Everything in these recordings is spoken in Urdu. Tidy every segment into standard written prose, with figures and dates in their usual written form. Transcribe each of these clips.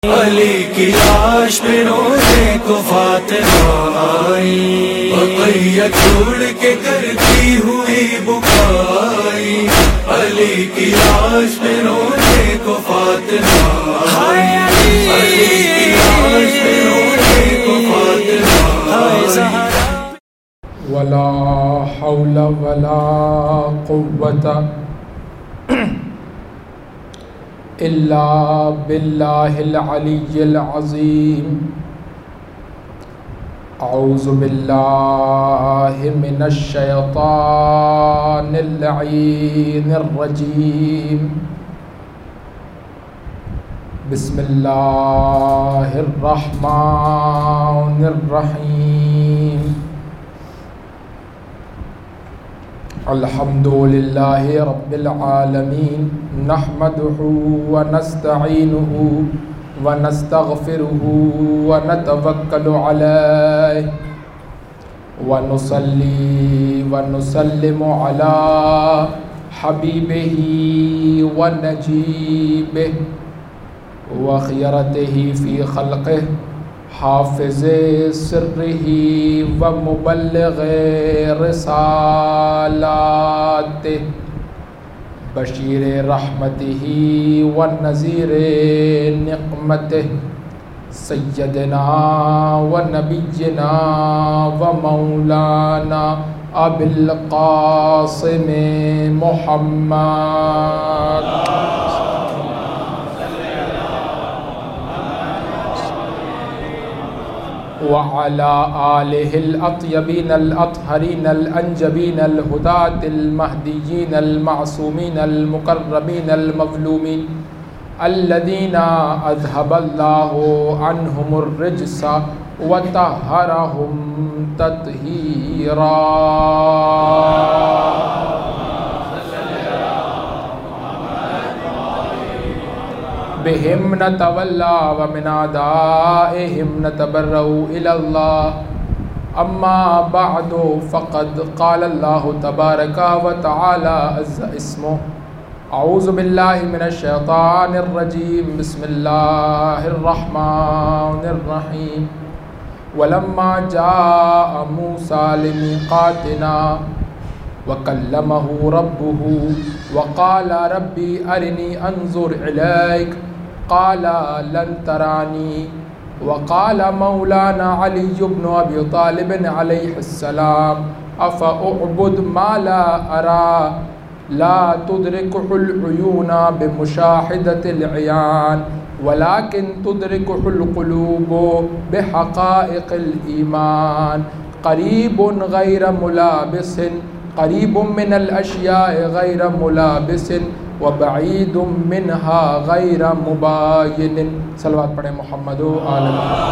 علی کی لاش پہ رونے کو فاطمہ آئی، بقیہ چھوڑ کے کرتی ہوئی بکائی، علی کی لاش پہ رونے کو فاطمہ آئی، علی کی لاش پہ رونے کو فاطمہ آئی۔ ولا حول ولا قوة الا باللہ العلی العظیم۔ اعوذ باللہ من الشیطان اللعین الرجیم۔ بسم اللہ الرحمن الرحیم۔ الحمدللہ رب العالمین، نحمدہ ونستعینہ ونستغفرہ ونتوکل علیہ ونصلی ونسلم علی حبیبہ ونجیبہ وخیرتہ فی خلقہ، حافظ سرہ ومبلغ رسالاتہ، بشیر رحمتہ ونذیر نقمتہ، سیدنا ونبینا ومولانا ابی القاسم محمد وعلى آلہ الأطیبین الأطہرین الأنجبین الہداة المہدیین المعصومین المقربین المظلومین الذین اذہب اللہ عنہم الرجس وطہرہم تطہیرا۔ بہم نتولا ومن اعدائہم نتبرأ الی اللہ، اما بعد فقد قال اللہ تبارک وتعالی عز اسمہ۔ اعوذ باللہ من الشیطان الرجیم، بسم اللہ الرحمن الرحیم۔ ولما جاء موسیٰ لمیقاتنا وکلمہ ربہ وقال ربی ارنی انظر الیک قال لن ترانی، وقال مولانا علی بن ابی طالب علیہ السلام افاعبد ما لا ارى لا تدرکہ العیون بمشاہدۃ العیان ولکن تدرکہ القلوب بحقائق الایمان، قریب غیر ملابس، قریب من الاشیاء غیر ملابس وبعید منہا غیر مباین۔ صلوات پڑھیں محمد و آل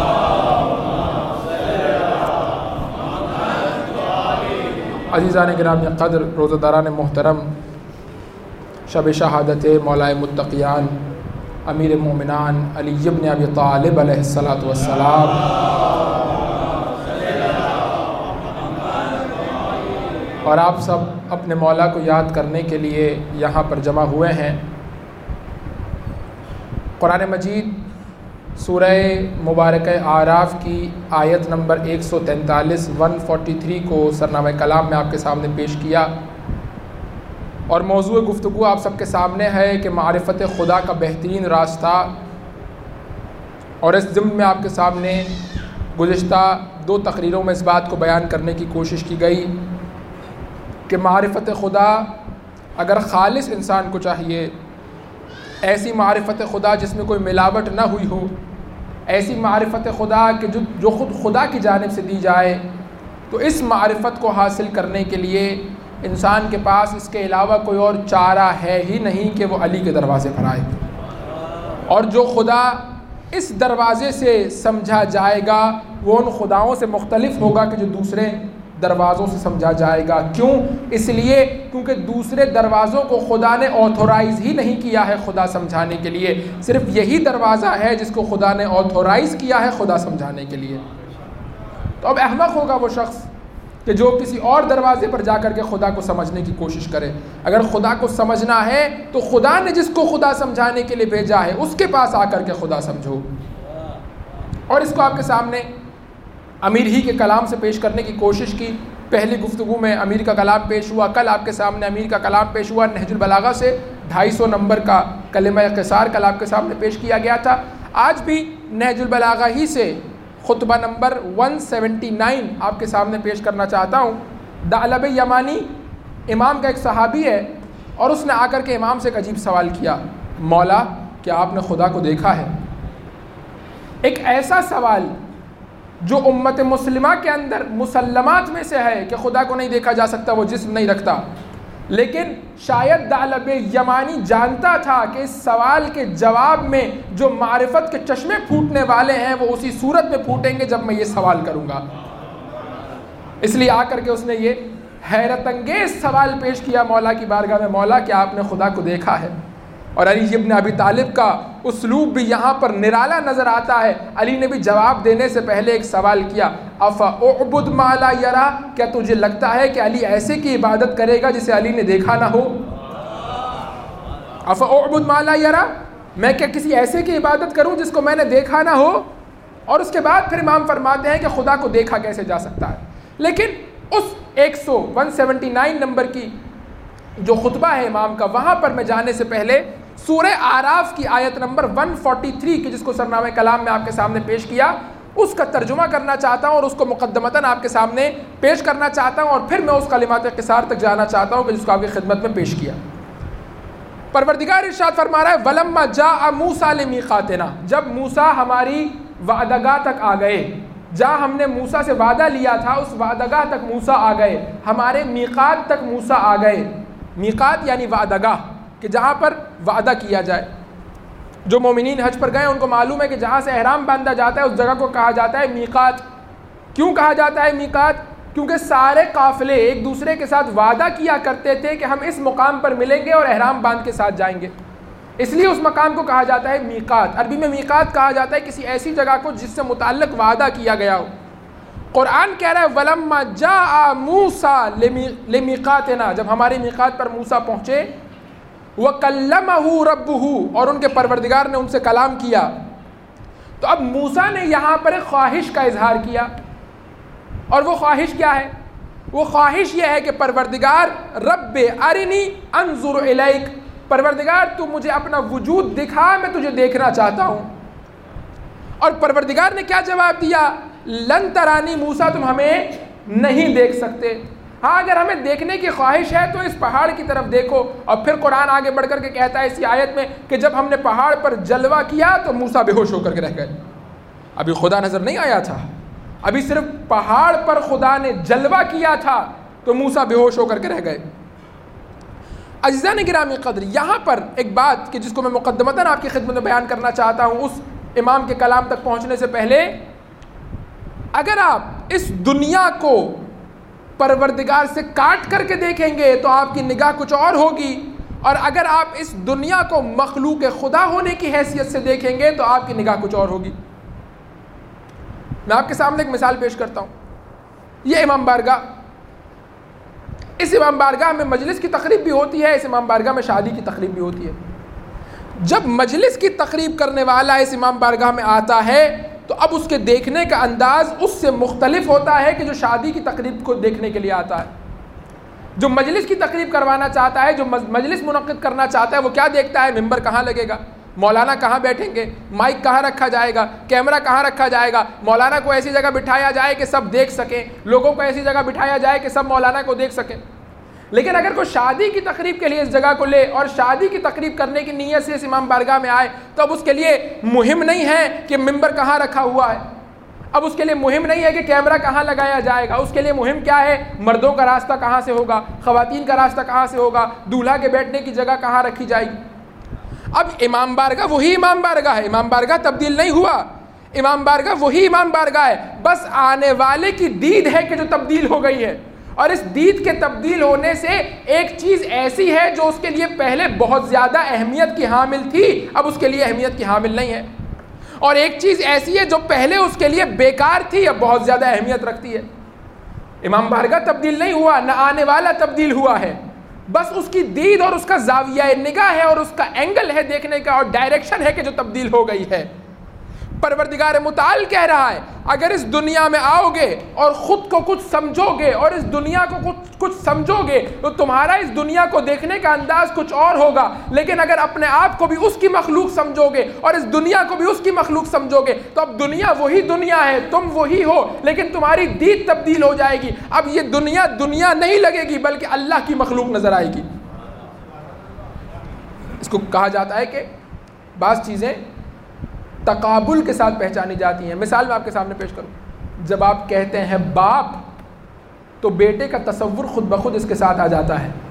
محمد۔ عزیزان گرامی قدر، روزہ داران محترم، شب شہادت مولائے متقیان امیر مومنان علی بن ابی طالب علیہ السلام اور آپ سب اپنے مولا کو یاد کرنے کے لیے یہاں پر جمع ہوئے ہیں۔ قرآن مجید سورہ مبارکہ اعراف کی آیت نمبر 143 143 کو سرنامہ کلام میں آپ کے سامنے پیش کیا، اور موضوع گفتگو آپ سب کے سامنے ہے کہ معرفت خدا کا بہترین راستہ، اور اس ضمن میں آپ کے سامنے گزشتہ 2 تقریروں میں اس بات کو بیان کرنے کی کوشش کی گئی کہ معرفت خدا اگر خالص انسان کو چاہیے، ایسی معرفت خدا جس میں کوئی ملاوٹ نہ ہوئی ہو، ایسی معرفت خدا کہ جو خود خدا کی جانب سے دی جائے، تو اس معرفت کو حاصل کرنے کے لیے انسان کے پاس اس کے علاوہ کوئی اور چارہ ہے ہی نہیں کہ وہ علی کے دروازے پر آئے، اور جو خدا اس دروازے سے سمجھا جائے گا وہ ان خداؤں سے مختلف ہوگا کہ جو دوسرے دروازوں سے سمجھا جائے گا۔ کیوں؟ اس لیے کیونکہ دوسرے دروازوں کو خدا نے آتھورائز ہی نہیں کیا ہے خدا سمجھانے کے لیے، صرف یہی دروازہ ہے جس کو خدا نے آتھورائز کیا ہے خدا سمجھانے کے لیے۔ تو اب احمق ہوگا وہ شخص کہ جو کسی اور دروازے پر جا کر کے خدا کو سمجھنے کی کوشش کرے۔ اگر خدا کو سمجھنا ہے تو خدا نے جس کو خدا سمجھانے کے لیے بھیجا ہے اس کے پاس آ کر کے خدا سمجھو۔ اور اس کو آپ کے سامنے امیر ہی کے کلام سے پیش کرنے کی کوشش کی۔ پہلی گفتگو میں امیر کا کلام پیش ہوا، کل آپ کے سامنے امیر کا کلام پیش ہوا نہج البلاغہ سے 250 نمبر کا کلمہ قصار کل آپ کے سامنے پیش کیا گیا تھا۔ آج بھی نہج البلاغہ ہی سے خطبہ نمبر 179 آپ کے سامنے پیش کرنا چاہتا ہوں۔ دعلب یمانی امام کا ایک صحابی ہے، اور اس نے آ کر کے امام سے ایک عجیب سوال کیا، مولا کیا آپ نے خدا کو دیکھا ہے؟ ایک ایسا سوال جو امت مسلمہ کے اندر مسلمات میں سے ہے کہ خدا کو نہیں دیکھا جا سکتا، وہ جسم نہیں رکھتا، لیکن شاید دعلب یمانی جانتا تھا کہ اس سوال کے جواب میں جو معرفت کے چشمے پھوٹنے والے ہیں وہ اسی صورت میں پھوٹیں گے جب میں یہ سوال کروں گا۔ اس لیے آ کر کے اس نے یہ حیرت انگیز سوال پیش کیا مولا کی بارگاہ میں، مولا کیا آپ نے خدا کو دیکھا ہے؟ اور علی ابن ابی طالب کا اسلوب بھی یہاں پر نرالا نظر آتا ہے۔ علی نے بھی جواب دینے سے پہلے ایک سوال کیا، افاعبد ما لا یرا، کیا تجھے لگتا ہے کہ علی ایسے کی عبادت کرے گا جسے علی نے دیکھا نہ ہو؟ افاعبد ما لا یرا، میں کیا کسی ایسے کی عبادت کروں جس کو میں نے دیکھا نہ ہو؟ اور اس کے بعد پھر امام فرماتے ہیں کہ خدا کو دیکھا کیسے جا سکتا ہے۔ لیکن اس 179 نمبر کی جو خطبہ ہے امام کا، وہاں پر میں جانے سے پہلے سورہ اعراف کی آیت نمبر 143 کی جس کو سرنامہ کلام میں آپ کے سامنے پیش کیا، اس کا ترجمہ کرنا چاہتا ہوں اور اس کو مقدمتاً آپ کے سامنے پیش کرنا چاہتا ہوں، اور پھر میں اس کلمات قصار تک جانا چاہتا ہوں کہ جس کو آپ کی خدمت میں پیش کیا۔ پروردگار ارشاد فرما رہا ہے وَلَمَّا جَاءَ مُوسَىٰ لِمِيقَاتِنَا، جب موسیٰ ہماری وعدہ گاہ تک آ گئے، جہاں ہم نے موسیٰ سے وعدہ لیا تھا اس وعدہ گاہ تک موسیٰ آ گئے، ہمارے میقات تک موسیٰ آ گئے۔ میقات یعنی وعدہ گاہ، کہ جہاں پر وعدہ کیا جائے۔ جو مومنین حج پر گئے ان کو معلوم ہے کہ جہاں سے احرام باندھا جاتا ہے اس جگہ کو کہا جاتا ہے میقات۔ کیوں کہا جاتا ہے میقات؟ کیونکہ سارے قافلے ایک دوسرے کے ساتھ وعدہ کیا کرتے تھے کہ ہم اس مقام پر ملیں گے اور احرام باندھ کے ساتھ جائیں گے، اس لیے اس مقام کو کہا جاتا ہے میقات۔ عربی میں میقات کہا جاتا ہے کسی ایسی جگہ کو جس سے متعلق وعدہ کیا گیا ہو۔ قرآن کہہ رہا ہے وَلَمَّا جَاءَ مُوسَىٰ لِمِيقَاتِنَا، جب ہمارے میقات پر موسیٰ پہنچے، وَكَلَّمَهُ رَبُّهُ، اور ان کے پروردگار نے ان سے کلام کیا۔ تو اب موسیٰ نے یہاں پر ایک خواہش کا اظہار کیا، اور وہ خواہش کیا ہے؟ وہ خواہش یہ ہے کہ پروردگار رب ارنی انظر الیک، پروردگار تو مجھے اپنا وجود دکھا، میں تجھے دیکھنا چاہتا ہوں۔ اور پروردگار نے کیا جواب دیا؟ لن ترانی، موسیٰ تم ہمیں نہیں دیکھ سکتے، ہاں اگر ہمیں دیکھنے کی خواہش ہے تو اس پہاڑ کی طرف دیکھو۔ اور پھر قرآن آگے بڑھ کر کے کہتا ہے اسی آیت میں کہ جب ہم نے پہاڑ پر جلوہ کیا تو موسیٰ بے ہوش ہو کر کے رہ گئے۔ ابھی خدا نظر نہیں آیا تھا، ابھی صرف پہاڑ پر خدا نے جلوہ کیا تھا تو موسیٰ بے ہوش ہو کر کے رہ گئے۔ عزیزان گرامی قدر، یہاں پر ایک بات کہ جس کو میں مقدمتاً آپ کی خدمت میں بیان کرنا چاہتا ہوں اس امام کے کلام تک پہنچنے سے پہلے، اگر آپ اس دنیا کو پروردگار سے کاٹ کر کے دیکھیں گے تو آپ کی نگاہ کچھ اور ہوگی، اور اگر آپ اس دنیا کو مخلوق خدا ہونے کی حیثیت سے دیکھیں گے تو آپ کی نگاہ کچھ اور ہوگی۔ میں آپ کے سامنے ایک مثال پیش کرتا ہوں۔ یہ امام بارگاہ، اس امام بارگاہ میں مجلس کی تقریب بھی ہوتی ہے، اس امام بارگاہ میں شادی کی تقریب بھی ہوتی ہے۔ جب مجلس کی تقریب کرنے والا اس امام بارگاہ میں آتا ہے تو اب اس کے دیکھنے کا انداز اس سے مختلف ہوتا ہے کہ جو شادی کی تقریب کو دیکھنے کے لیے آتا ہے۔ جو مجلس کی تقریب کروانا چاہتا ہے، جو مجلس منعقد کرنا چاہتا ہے، وہ کیا دیکھتا ہے؟ ممبر کہاں لگے گا، مولانا کہاں بیٹھیں گے، مائک کہاں رکھا جائے گا، کیمرہ کہاں رکھا جائے گا، مولانا کو ایسی جگہ بٹھایا جائے کہ سب دیکھ سکیں، لوگوں کو ایسی جگہ بٹھایا جائے کہ سب مولانا کو دیکھ سکیں۔ لیکن اگر کوئی شادی کی تقریب کے لیے اس جگہ کو لے اور شادی کی تقریب کرنے کی نیت سے اس امام بارگاہ میں آئے تو اب اس کے لیے مہم نہیں ہے کہ ممبر کہاں رکھا ہوا ہے، اب اس کے لیے مہم نہیں ہے کہ کیمرہ کہاں لگایا جائے گا، اس کے لیے مہم کیا ہے؟ مردوں کا راستہ کہاں سے ہوگا، خواتین کا راستہ کہاں سے ہوگا، دولہا کے بیٹھنے کی جگہ کہاں رکھی جائے گی۔ اب امام بارگاہ وہی امام بارگاہ ہے، امام بارگاہ تبدیل نہیں ہوا، امام بارگاہ وہی امام بارگاہ ہے، بس آنے والے کی دید ہے کہ جو تبدیل ہو گئی ہے، اور اس دید کے تبدیل ہونے سے ایک چیز ایسی ہے جو اس کے لیے پہلے بہت زیادہ اہمیت کی حامل تھی، اب اس کے لیے اہمیت کی حامل نہیں ہے، اور ایک چیز ایسی ہے جو پہلے اس کے لیے بیکار تھی اب بہت زیادہ اہمیت رکھتی ہے۔ امام بارگاہ تبدیل نہیں ہوا، نہ آنے والا تبدیل ہوا ہے، بس اس کی دید اور اس کا زاویہ نگاہ ہے اور اس کا اینگل ہے دیکھنے کا اور ڈائریکشن ہے کہ جو تبدیل ہو گئی ہے۔ پروردگار متعال کہہ رہا ہے اگر اس دنیا میں آؤ گے اور خود کو کچھ سمجھو گے اور اس دنیا کو کچھ سمجھو گے تو تمہارا اس دنیا کو دیکھنے کا انداز کچھ اور ہوگا، لیکن اگر اپنے آپ کو بھی اس کی مخلوق سمجھو گے اور اس دنیا کو بھی اس کی مخلوق سمجھو گے تو اب دنیا وہی دنیا ہے، تم وہی ہو، لیکن تمہاری دید تبدیل ہو جائے گی۔ اب یہ دنیا دنیا نہیں لگے گی بلکہ اللہ کی مخلوق نظر آئے گی۔ اس کو کہا جاتا ہے کہ بعض چیزیں تقابل کے ساتھ پہچانی جاتی ہیں۔ مثال میں آپ کے سامنے پیش کروں، جب آپ کہتے ہیں باپ تو بیٹے کا تصور خود بخود اس کے ساتھ آ جاتا ہے۔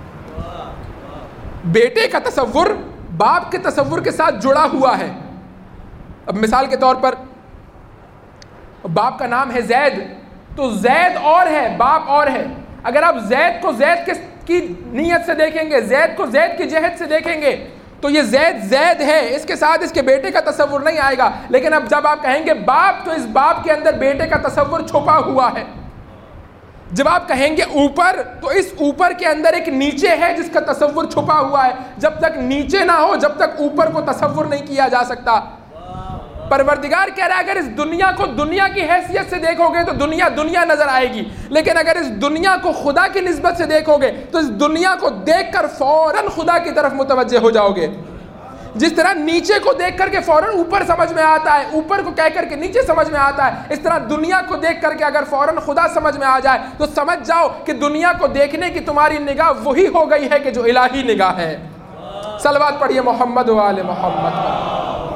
بیٹے کا تصور باپ کے تصور کے ساتھ جڑا ہوا ہے۔ اب مثال کے طور پر باپ کا نام ہے زید، تو زید اور ہے، باپ اور ہے۔ اگر آپ زید کو زید کی نیت سے دیکھیں گے، زید کو زید کی جہت سے دیکھیں گے تو یہ زید زید ہے، اس کے ساتھ اس کے بیٹے کا تصور نہیں آئے گا۔ لیکن اب جب آپ کہیں گے باپ تو اس باپ کے اندر بیٹے کا تصور چھپا ہوا ہے۔ جب آپ کہیں گے اوپر تو اس اوپر کے اندر ایک نیچے ہے جس کا تصور چھپا ہوا ہے۔ جب تک نیچے نہ ہو جب تک اوپر کو تصور نہیں کیا جا سکتا۔ پروردگار کہہ رہا ہے اگر اس دنیا کو دنیا کی حیثیت سے دیکھو گے تو دنیا دنیا نظر آئے گی، لیکن اگر اس دنیا کو خدا کی نسبت سے دیکھو گے تو اس دنیا کو دیکھ کر فوراً خدا کی طرف متوجہ ہو جاؤ گے۔ جس طرح نیچے کو دیکھ کر کے فوراً اوپر سمجھ میں آتا ہے، اوپر کو کہہ کر کے نیچے سمجھ میں آتا ہے، اس طرح دنیا کو دیکھ کر کے اگر فوراً خدا سمجھ میں آ جائے تو سمجھ جاؤ کہ دنیا کو دیکھنے کی تمہاری نگاہ وہی ہو گئی ہے کہ جو الہی نگاہ ہے۔ صلوات پڑھیے محمد و آل محمد پر۔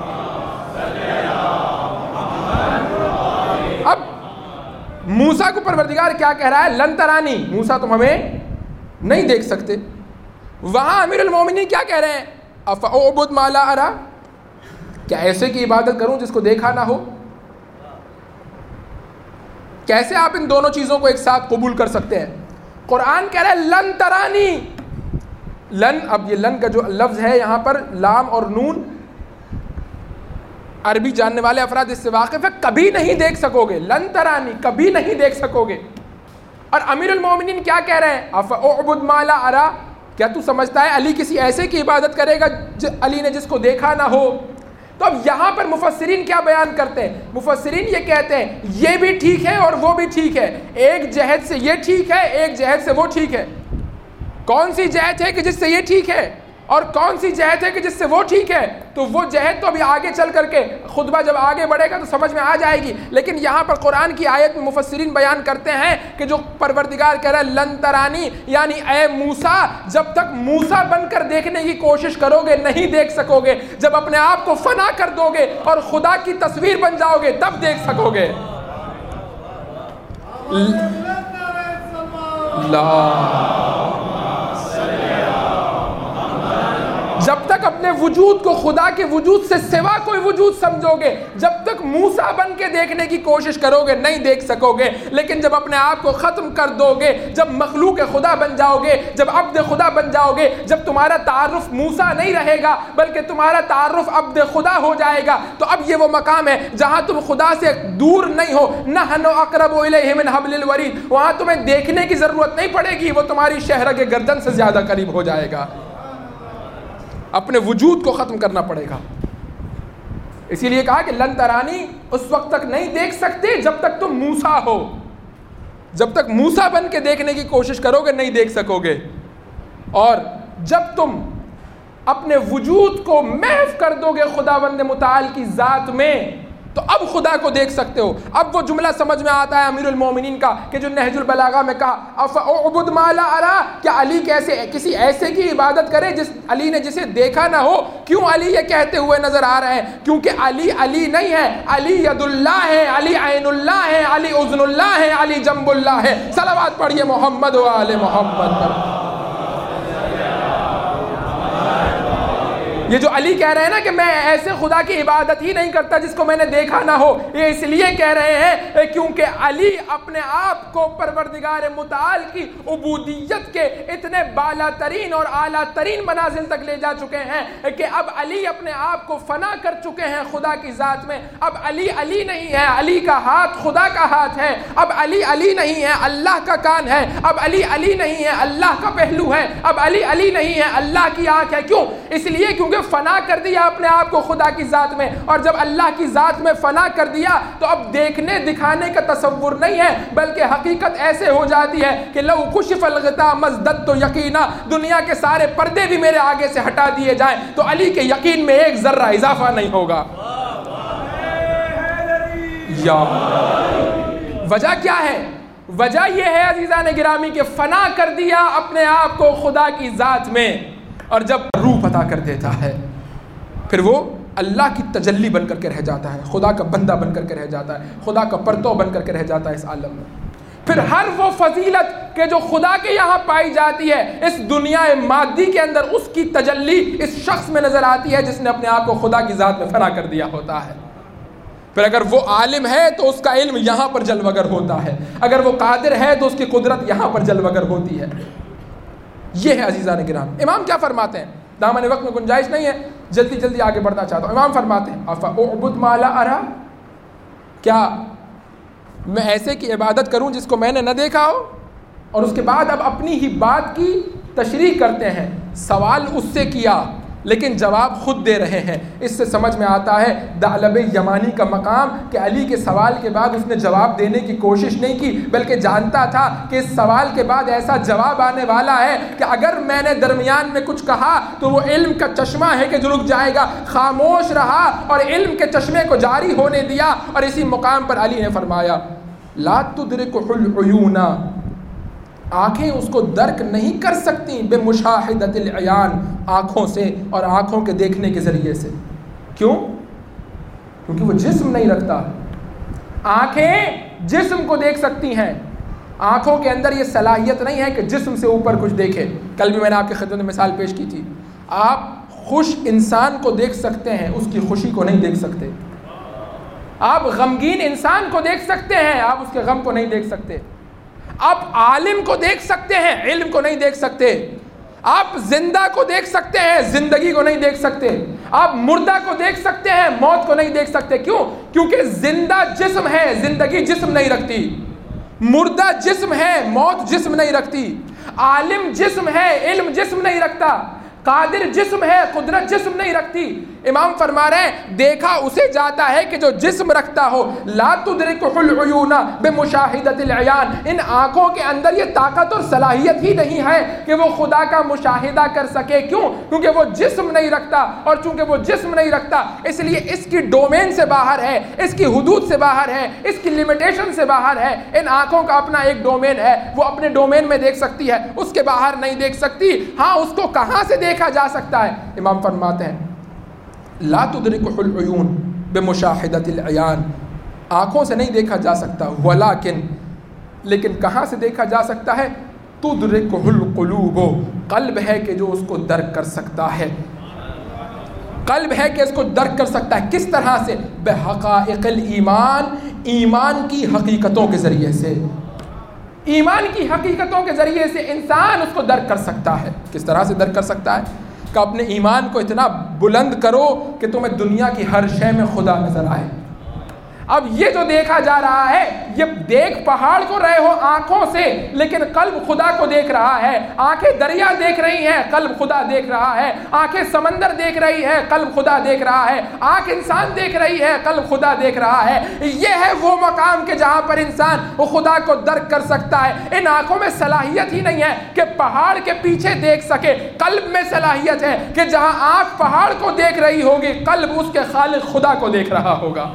اب موسیٰ کو پروردگار کیا کہہ رہا ہے؟ لن ترانی، موسیٰ تم ہمیں نہیں دیکھ سکتے۔ وہاں امیر المومنین کیا کہہ رہے ہیں؟ افاعبد ما لا ارا، کیا ایسے کی عبادت کروں جس کو دیکھا نہ ہو؟ کیسے آپ ان دونوں چیزوں کو ایک ساتھ قبول کر سکتے ہیں؟ قرآن کہہ رہا ہے لن ترانی، لن، اب یہ لن کا جو لفظ ہے یہاں پر لام اور نون، عربی جاننے والے افراد اس سے واقف ہے، کبھی نہیں دیکھ سکو گے، لن ترانی، کبھی نہیں دیکھ سکو گے۔ اور امیر المومنین کیا کہہ رہے ہیں؟ افاعبد ما لا ارا، کیا تو سمجھتا ہے علی کسی ایسے کی عبادت کرے گا علی نے جس کو دیکھا نہ ہو؟ تو اب یہاں پر مفسرین کیا بیان کرتے ہیں؟ مفسرین یہ کہتے ہیں یہ بھی ٹھیک ہے اور وہ بھی ٹھیک ہے، ایک جہت سے یہ ٹھیک ہے، ایک جہت سے وہ ٹھیک ہے۔ کون سی جہت ہے کہ جس سے یہ ٹھیک ہے اور کون سی جہت ہے کہ جس سے وہ ٹھیک ہے؟ تو وہ جہت تو ابھی آگے چل کر کے خطبہ جب آگے بڑھے گا تو سمجھ میں آ جائے گی، لیکن یہاں پر قرآن کی آیت میں مفسرین بیان کرتے ہیں کہ جو پروردگار کہہ رہا ہے لن ترانی، یعنی اے موسیٰ جب تک موسیٰ بن کر دیکھنے کی کوشش کرو گے نہیں دیکھ سکو گے، جب اپنے آپ کو فنا کر دو گے اور خدا کی تصویر بن جاؤ گے تب دیکھ سکو گے۔ جب تک اپنے وجود کو خدا کے وجود سے سوا کوئی وجود سمجھو گے، جب تک موسیٰ بن کے دیکھنے کی کوشش کرو گے نہیں دیکھ سکو گے، لیکن جب اپنے آپ کو ختم کر دو گے، جب مخلوق خدا بن جاؤ گے، جب عبد خدا بن جاؤ گے، جب تمہارا تعارف موسیٰ نہیں رہے گا بلکہ تمہارا تعارف عبد خدا ہو جائے گا، تو اب یہ وہ مقام ہے جہاں تم خدا سے دور نہیں ہو، نحن اقرب الیہ من حبل الورید، وہاں تمہیں دیکھنے کی ضرورت نہیں پڑے گی، وہ تمہاری شہرگ گردن سے زیادہ قریب ہو جائے گا۔ اپنے وجود کو ختم کرنا پڑے گا۔ اسی لیے کہا کہ لن ترانی، اس وقت تک نہیں دیکھ سکتے جب تک تم موسیٰ ہو، جب تک موسیٰ بن کے دیکھنے کی کوشش کرو گے نہیں دیکھ سکو گے، اور جب تم اپنے وجود کو محو کر دو گے خداوند متعال کی ذات میں تو اب خدا کو دیکھ سکتے ہو۔ اب وہ جملہ سمجھ میں آتا ہے امیر المومنین کا کہ جو نہج البلاغہ میں کہا افاعبد ما لا ارا، کیا علی کیسے کسی ایسے کی عبادت کرے جس علی نے جسے دیکھا نہ ہو؟ کیوں علی یہ کہتے ہوئے نظر آ رہے ہیں؟ کیونکہ علی علی نہیں ہے، علی ید اللہ ہے، علی عین اللہ ہے، علی اذن اللہ ہے، علی جنب اللہ ہے۔ صلوات پڑھیے محمد و آل محمد پر۔ یہ جو علی کہہ رہے ہیں نا کہ میں ایسے خدا کی عبادت ہی نہیں کرتا جس کو میں نے دیکھا نہ ہو، یہ اس لیے کہہ رہے ہیں کیونکہ علی اپنے آپ کو پروردگار متعال کی عبودیت کے اتنے بالا ترین اور اعلیٰ ترین منازل تک لے جا چکے ہیں کہ اب علی اپنے آپ کو فنا کر چکے ہیں خدا کی ذات میں۔ اب علی علی نہیں ہے، علی کا ہاتھ خدا کا ہاتھ ہے۔ اب علی علی نہیں ہے، اللہ کا کان ہے۔ اب علی علی نہیں ہے، اللہ کا پہلو ہے۔ اب علی علی نہیں ہے، اللہ کی آنکھ ہے۔ کیوں؟ اس لیے کیونکہ فنا کر دیا اپنے آپ کو خدا کی ذات میں، اور جب اللہ کی ذات میں فنا کر دیا تو اب دیکھنے دکھانے کا تصور نہیں ہے، بلکہ حقیقت ایسے ہو جاتی ہے کہ لو کشف الغطاء مزددت یقینا، دنیا کے سارے پردے بھی میرے آگے سے ہٹا دیے جائیں تو علی کے یقین میں ایک ذرہ اضافہ نہیں ہوگا۔ یا وجہ کیا ہے؟ وجہ یہ ہے عزیزان گرامی کہ فنا کر دیا اپنے آپ کو خدا کی ذات میں، اور جب روح عطا کر دیتا ہے پھر وہ اللہ کی تجلی بن کر کے رہ جاتا ہے، خدا کا بندہ بن کر کے رہ جاتا ہے، خدا کا پرتو بن کر کے رہ جاتا ہے اس عالم میں۔ پھر ہر وہ فضیلت کہ جو خدا کے یہاں پائی جاتی ہے اس دنیا مادی کے اندر، اس کی تجلی اس شخص میں نظر آتی ہے جس نے اپنے آپ کو خدا کی ذات میں فنا کر دیا ہوتا ہے۔ پھر اگر وہ عالم ہے تو اس کا علم یہاں پر جلوگر ہوتا ہے، اگر وہ قادر ہے تو اس کی قدرت یہاں پر جلوگر ہوتی ہے۔ یہ ہے عزیزان کرام۔ امام کیا فرماتے ہیں؟ دامن وقت میں گنجائش نہیں ہے، جلدی جلدی آگے بڑھنا چاہتا ہوں۔ امام فرماتے ہیں افاعبد ما لا ارا، کیا میں ایسے کی عبادت کروں جس کو میں نے نہ دیکھا ہو؟ اور اس کے بعد اب اپنی ہی بات کی تشریح کرتے ہیں۔ سوال اس سے کیا لیکن جواب خود دے رہے ہیں۔ اس سے سمجھ میں آتا ہے ثعلب یمانی کا مقام کہ علی کے سوال کے بعد اس نے جواب دینے کی کوشش نہیں کی، بلکہ جانتا تھا کہ اس سوال کے بعد ایسا جواب آنے والا ہے کہ اگر میں نے درمیان میں کچھ کہا تو وہ علم کا چشمہ ہے کہ جو رک جائے گا۔ خاموش رہا اور علم کے چشمے کو جاری ہونے دیا، اور اسی مقام پر علی نے فرمایا لا تدرکہ العیون، آنکھیں اس کو درک نہیں کر سکتی بے مشاہدت العیان، آنکھوں سے اور آنکھوں کے دیکھنے کے ذریعے سے۔ کیوں؟ کیونکہ وہ جسم نہیں رکھتا۔ آنکھیں جسم کو دیکھ سکتی ہیں، آنکھوں کے اندر یہ صلاحیت نہیں ہے کہ جسم سے اوپر کچھ دیکھے۔ کل بھی میں نے آپ کی خدمت میں مثال پیش کی تھی، آپ خوش انسان کو دیکھ سکتے ہیں، اس کی خوشی کو نہیں دیکھ سکتے۔ آپ غمگین انسان کو دیکھ سکتے ہیں، آپ اس کے غم کو نہیں دیکھ سکتے۔ آپ عالم کو دیکھ سکتے ہیں، علم کو نہیں دیکھ سکتے۔ آپ زندہ کو دیکھ سکتے ہیں، زندگی کو نہیں دیکھ سکتے۔ آپ مردہ کو دیکھ سکتے ہیں، موت کو نہیں دیکھ سکتے۔ کیوں؟ کیونکہ زندہ جسم ہے، زندگی جسم نہیں رکھتی۔ مردہ جسم ہے، موت جسم نہیں رکھتی۔ عالم جسم ہے، علم جسم نہیں رکھتا۔ قادر جسم ہے، قدرت جسم نہیں رکھتی۔ امام فرما رہے ہیں دیکھا اسے جاتا ہے کہ جو جسم رکھتا ہو۔ لا تدرکہ العیون بمشاہدت العیان، ان آنکھوں کے اندر یہ طاقت اور صلاحیت ہی نہیں ہے کہ وہ خدا کا مشاہدہ کر سکے۔ کیوں؟ کیونکہ وہ جسم نہیں رکھتا، اور چونکہ وہ جسم نہیں رکھتا اس لیے اس کی ڈومین سے باہر ہے، اس کی حدود سے باہر ہے، اس کی لمیٹیشن سے باہر ہے۔ ان آنکھوں کا اپنا ایک ڈومین ہے، وہ اپنے ڈومین میں دیکھ سکتی ہے، اس کے باہر نہیں دیکھ سکتی۔ ہاں اس کو کہاں سے دیکھا جا سکتا ہے؟ امام فرماتے ہیں لا تدرکہ العیون بمشاہدت العیان، آنکھوں سے نہیں دیکھا جا سکتا، ولیکن لیکن کہاں سے دیکھا جا سکتا ہے؟ تدرکہ القلوب، قلب ہے کہ جو اس کو درک کر سکتا ہے، قلب ہے کہ اس کو درک کر سکتا ہے۔ کس طرح سے؟ بحقائق الایمان، ایمان کی حقیقتوں کے ذریعے سے۔ ایمان کی حقیقتوں کے ذریعے سے انسان اس کو درک کر سکتا ہے۔ کس طرح سے درک کر سکتا ہے؟ کہ اپنے ایمان کو اتنا بلند کرو کہ تمہیں دنیا کی ہر شے میں خدا نظر آئے۔ اب یہ جو دیکھا جا رہا ہے، یہ دیکھ پہاڑ کو رہے ہو آنکھوں سے، لیکن قلب خدا کو دیکھ رہا ہے۔ آنکھیں دریا دیکھ رہی ہیں، قلب خدا دیکھ رہا ہے۔ آنکھیں سمندر دیکھ رہی ہے، قلب خدا دیکھ رہا ہے۔ آنکھ انسان دیکھ رہی ہے، قلب خدا دیکھ رہا ہے۔ یہ ہے وہ مقام کہ جہاں پر انسان وہ خدا کو درک کر سکتا ہے۔ ان آنکھوں میں صلاحیت ہی نہیں ہے کہ پہاڑ کے پیچھے دیکھ سکے، قلب میں صلاحیت ہے کہ جہاں آنکھ پہاڑ کو دیکھ رہی ہوگی، قلب اس کے خالق خدا کو دیکھ رہا ہوگا۔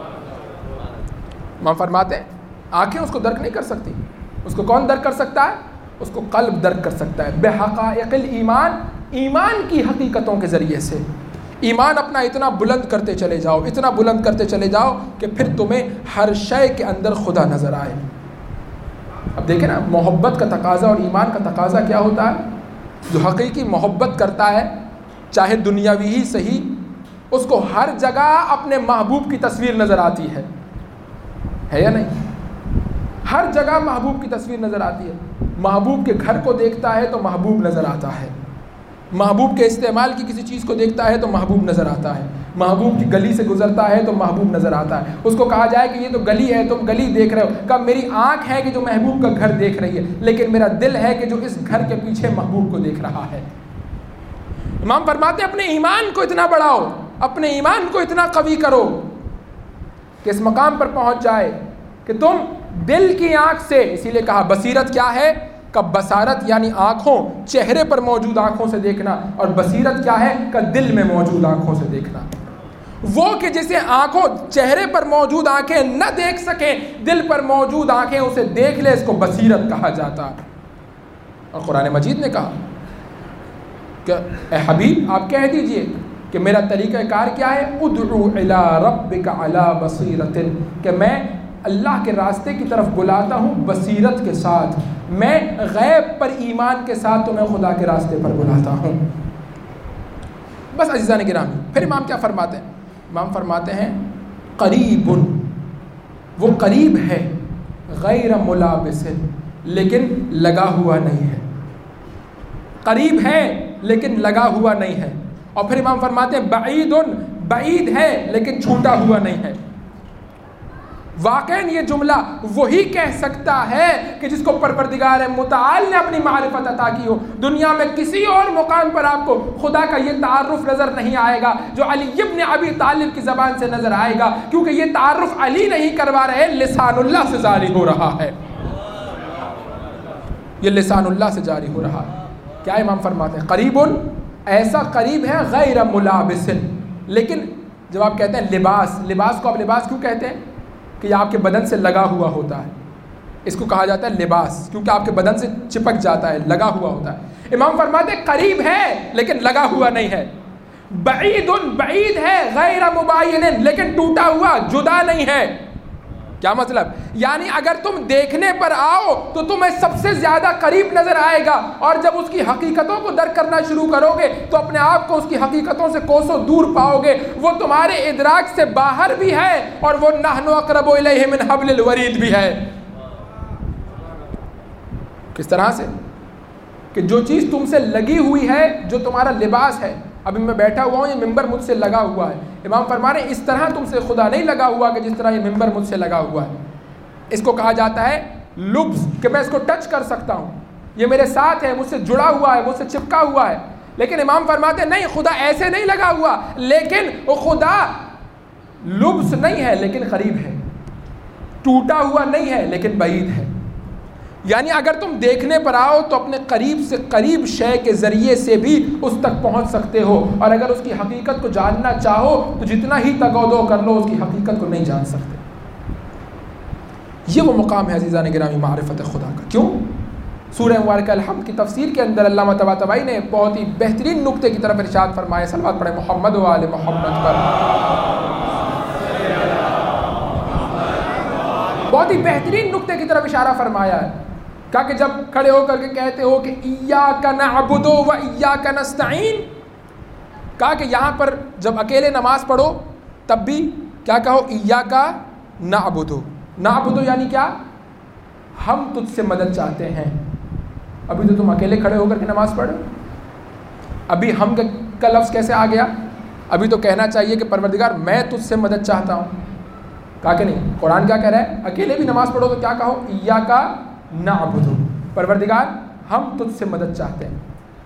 امام فرماتے ہیں آنکھیں اس کو درک نہیں کر سکتی، اس کو کون درک کر سکتا ہے؟ اس کو قلب درک کر سکتا ہے، بحقائق الایمان، ایمان کی حقیقتوں کے ذریعے سے۔ ایمان اپنا اتنا بلند کرتے چلے جاؤ، اتنا بلند کرتے چلے جاؤ کہ پھر تمہیں ہر شے کے اندر خدا نظر آئے۔ اب دیکھیں نا، محبت کا تقاضا اور ایمان کا تقاضا کیا ہوتا ہے؟ جو حقیقی محبت کرتا ہے چاہے دنیاوی ہی صحیح، اس کو ہر جگہ اپنے محبوب کی تصویر نظر آتی ہے یا نہیں؟ ہر جگہ محبوب کی تصویر نظر آتی ہے. محبوب کے گھر کو دیکھتا ہے تو محبوب نظر آتا ہے، محبوب کے استعمال کی کسی چیز کو دیکھتا ہے تو محبوب نظر آتا ہے، محبوب کی گلی سے گزرتا ہے تو محبوب نظر آتا ہے. اس کو کہا جائے کہ یہ تو گلی ہے، تم گلی دیکھ رہے ہو، کہا میری آنکھ ہے کہ جو محبوب کا گھر دیکھ رہی ہے، لیکن میرا دل ہے کہ جو اس گھر کے پیچھے محبوب کو دیکھ رہا ہے. امام فرماتے ہیں اپنے ایمان کو اتنا بڑھاؤ، اپنے ایمان کو اتنا قوی کرو کہ اس مقام پر پہنچ جائے کہ تم دل کی آنکھ سے، اسی لیے کہا بصیرت کیا ہے؟ کہ بصارت یعنی آنکھوں، چہرے پر موجود آنکھوں سے دیکھنا، اور بصیرت کیا ہے؟ کہ دل میں موجود آنکھوں سے دیکھنا. وہ کہ جسے آنکھوں، چہرے پر موجود آنکھیں نہ دیکھ سکیں، دل پر موجود آنکھیں اسے دیکھ لے، اس کو بصیرت کہا جاتا. اور قرآن مجید نے کہا کہ اے حبیب آپ کہہ دیجئے کہ میرا طریقہ کار کیا ہے؟ ادعو الی ربک علی بصیرت، کہ میں اللہ کے راستے کی طرف بلاتا ہوں بصیرت کے ساتھ، میں غیب پر ایمان کے ساتھ تمہیں خدا کے راستے پر بلاتا ہوں. بس عزیزان گرامی، پھر امام کیا فرماتے ہیں؟ امام فرماتے ہیں قریب، وہ قریب ہے، غیر ملابس، لیکن لگا ہوا نہیں ہے. قریب ہے لیکن لگا ہوا نہیں ہے. اور پھر امام فرماتے ہیں بعید، بعید ہے لیکن چھوٹا ہوا نہیں ہے. واقعاً یہ جملہ وہی کہہ سکتا ہے کہ جس کو پروردگار متعال نے اپنی معرفت عطا کی ہو. دنیا میں کسی اور مقام پر آپ کو خدا کا یہ تعارف نظر نہیں آئے گا جو علی ابن ابی طالب کی زبان سے نظر آئے گا، کیونکہ یہ تعارف علی نہیں کروا رہے، لسان اللہ سے جاری ہو رہا ہے. یہ لسان اللہ سے جاری ہو رہا ہے. کیا امام فرماتے ہیں؟ قریب، ایسا قریب ہے غیر ملابس. لیکن جب آپ کہتے ہیں لباس، لباس کو آپ لباس کیوں کہتے ہیں؟ کہ یہ آپ کے بدن سے لگا ہوا ہوتا ہے، اس کو کہا جاتا ہے لباس، کیونکہ آپ کے بدن سے چپک جاتا ہے، لگا ہوا ہوتا ہے. امام فرماتے ہیں قریب ہے لیکن لگا ہوا نہیں ہے. بعید، بعید ہے غیر مباین، لیکن ٹوٹا ہوا، جدا نہیں ہے. کیا مطلب؟ یعنی اگر تم دیکھنے پر آؤ تو تمہیں سب سے زیادہ قریب نظر آئے گا، اور جب اس کی حقیقتوں کو درک کرنا شروع کرو گے تو اپنے آپ کو اس کی حقیقتوں سے کوسوں دور پاؤ گے. وہ تمہارے ادراک سے باہر بھی ہے، اور وہ نحن اقرب الیہ من حبل الورید بھی ہے. کس طرح سے؟ کہ جو چیز تم سے لگی ہوئی ہے، جو تمہارا لباس ہے، ابھی میں بیٹھا ہوا ہوں، یہ ممبر مجھ سے لگا ہوا ہے. امام فرما رہے ہیں اس طرح تم سے خدا نہیں لگا ہوا کہ جس طرح یہ ممبر مجھ سے لگا ہوا ہے. اس کو کہا جاتا ہے لبس، کہ میں اس کو ٹچ کر سکتا ہوں، یہ میرے ساتھ ہے، مجھ سے جڑا ہوا ہے، مجھ سے چپکا ہوا ہے. لیکن امام فرماتے ہیں نہیں، خدا ایسے نہیں لگا ہوا، لیکن وہ خدا لبس نہیں ہے لیکن قریب ہے، ٹوٹا ہوا نہیں ہے لیکن بعید ہے. یعنی اگر تم دیکھنے پر آؤ تو اپنے قریب سے قریب شے کے ذریعے سے بھی اس تک پہنچ سکتے ہو، اور اگر اس کی حقیقت کو جاننا چاہو تو جتنا ہی تگودو کر لو اس کی حقیقت کو نہیں جان سکتے. یہ وہ مقام ہے عزیزان گرامی معرفت خدا کا. کیوں؟ سورہ مبارکہ الحمد کی تفسیر کے اندر علامہ طباطبائی نے بہت ہی بہترین نقطے کی طرف ارشاد فرمایا. صلوات پڑھیں محمد و آل محمد پر. بہت ہی بہترین نقطے کی طرف اشارہ فرمایا ہے. کہا کہ جب کھڑے ہو کر کے کہتے ہو کہ ایاک نعبد و ایاک نستعین، کہا کہ یہاں پر جب اکیلے نماز پڑھو تب بھی کیا کہو؟ ایاک نعبد. نعبد یعنی کیا؟ ہم تجھ سے مدد چاہتے ہیں. ابھی تو تم اکیلے کھڑے ہو کر کے نماز پڑھ، ابھی ہم کا لفظ کیسے آ گیا؟ ابھی تو کہنا چاہیے کہ پروردگار میں تجھ سے مدد چاہتا ہوں. کہا کہ نہیں، قرآن کیا کہہ رہا ہے؟ اکیلے بھی نماز پڑھو تو کیا کہو؟ ایاک نعبد، پروردگار ہم تجھ سے مدد چاہتے ہیں.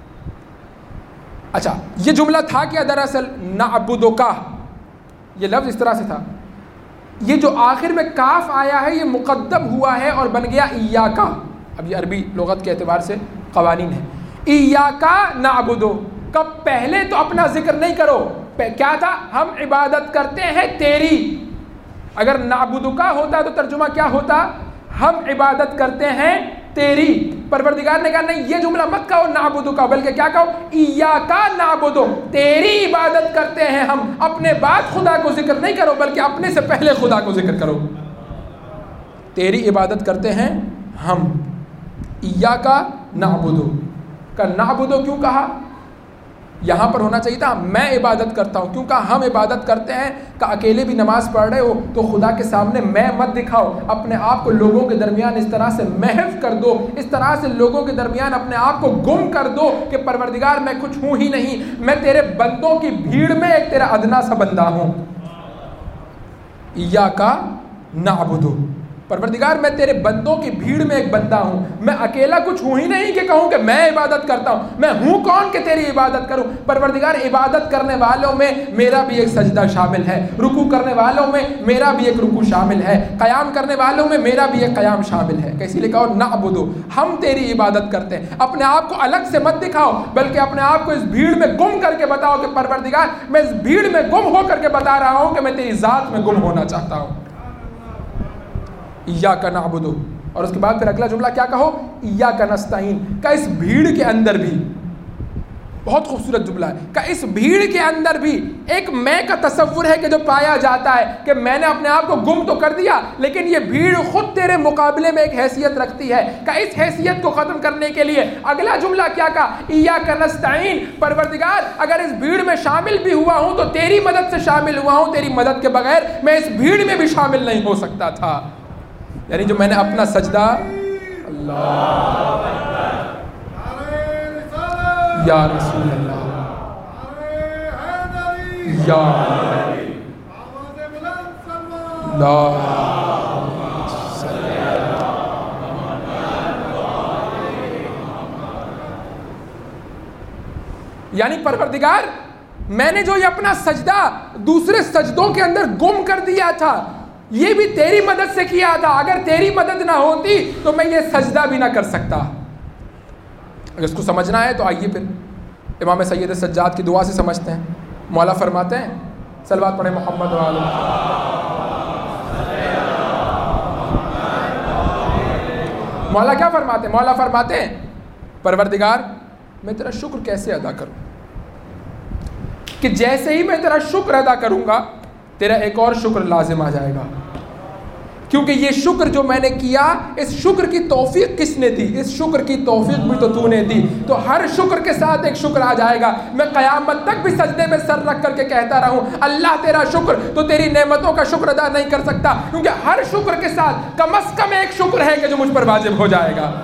اچھا، یہ جملہ تھا کیا دراصل؟ نعبد کا یہ لفظ اس طرح سے تھا. یہ جو آخر میں کاف آیا ہے یہ مقدم ہوا ہے اور بن گیا ایاک. اب یہ عربی لغت کے اعتبار سے قوانین ہے. ایاک نعبد، کب پہلے تو اپنا ذکر نہیں کرو. کیا تھا؟ ہم عبادت کرتے ہیں تیری. اگر نعبد کا ہوتا تو ترجمہ کیا ہوتا؟ ہم عبادت کرتے ہیں تیری. پروردگار نے کہا نہیں، یہ جملہ مت کہو نعبد کا، بلکہ کیا کہو؟ ایاک نعبد، تیری عبادت کرتے ہیں ہم. اپنے بعد خدا کو ذکر نہیں کرو بلکہ اپنے سے پہلے خدا کو ذکر کرو. تیری عبادت کرتے ہیں ہم. ایاک نعبد کا نعبد کیوں کہا؟ یہاں پر ہونا چاہیے تھا میں عبادت کرتا ہوں، کیونکہ ہم عبادت کرتے ہیں کہ اکیلے بھی نماز پڑھ رہے ہو تو خدا کے سامنے میں مت دکھاؤ، اپنے آپ کو لوگوں کے درمیان اس طرح سے محو کر دو، اس طرح سے لوگوں کے درمیان اپنے آپ کو گم کر دو کہ پروردگار میں کچھ ہوں ہی نہیں، میں تیرے بندوں کی بھیڑ میں ایک تیرا ادنا سا بندہ ہوں۔ ایاک نعبد، پروردگار میں تیرے بندوں کی بھیڑ میں ایک بندہ ہوں، میں اکیلا کچھ ہوں ہی نہیں کہ کہوں کہ میں عبادت کرتا ہوں، میں ہوں کون کہ تیری عبادت کروں۔ پروردگار عبادت کرنے والوں میں میرا بھی ایک سجدہ شامل ہے، رکوع کرنے والوں میں میرا بھی ایک رکوع شامل ہے، قیام کرنے والوں میں میرا بھی ایک قیام شامل ہے۔ کہ اسی لیے کہو نعبد، ہم تیری عبادت کرتے ہیں۔ اپنے آپ کو الگ سے مت دکھاؤ، بلکہ اپنے آپ کو اس بھیڑ میں گم کر کے بتاؤ کہ پروردگار میں اس بھیڑ میں گم ہو کر کے بتا رہا ہوں کہ میں تیری ذات میں گم ہونا چاہتا ہوں۔ ایاک نعبد، اور اس کے بعد پھر اگلا جملہ کیا کہو، ایاک نستعین، کہ اس بھیڑ کے اندر بھی، بہت خوبصورت جملہ ہے، کہ اس بھیڑ کے اندر بھی ایک میں کا تصور ہے کہ جو پایا جاتا ہے کہ میں نے اپنے آپ کو گم تو کر دیا، لیکن یہ بھیڑ خود تیرے مقابلے میں ایک حیثیت رکھتی ہے، کہ اس حیثیت کو ختم کرنے کے لیے اگلا جملہ کیا کہا، ایاک نستعین، پروردگار اگر اس بھیڑ میں شامل بھی ہوا ہوں تو تیری مدد سے شامل ہوا ہوں، تیری مدد کے بغیر میں اس بھیڑ میں بھی شامل نہیں ہو سکتا تھا۔ یعنی جو میں نے اپنا سجدہ، اللہ یا رسول اللہ یا یعنی پروردگار میں نے جو یہ اپنا سجدہ دوسرے سجدوں کے اندر گم کر دیا تھا، یہ بھی تیری مدد سے کیا تھا، اگر تیری مدد نہ ہوتی تو میں یہ سجدہ بھی نہ کر سکتا۔ اگر اس کو سمجھنا ہے تو آئیے پھر امام سید سجاد کی دعا سے سمجھتے ہیں۔ مولا فرماتے ہیں، صلوات پڑھیں محمد و آلہ، مولا کیا فرماتے ہیں؟ مولا فرماتے ہیں پروردگار میں تیرا شکر کیسے ادا کروں کہ جیسے ہی میں تیرا شکر ادا کروں گا تیرا ایک اور شکر لازم آ جائے گا، کیونکہ یہ شکر جو میں نے کیا، اس شکر کی توفیق کس نے دی؟ اس شکر کی توفیق بھی تو نے دی، تو ہر شکر کے ساتھ ایک شکر آ جائے گا۔ میں قیامت تک بھی سجدے میں سر رکھ کر کے کہتا رہوں اللہ تیرا شکر، تو تیری نعمتوں کا شکر ادا نہیں کر سکتا، کیونکہ ہر شکر کے ساتھ کم از کم ایک شکر ہے کہ جو مجھ پر واجب ہو جائے گا۔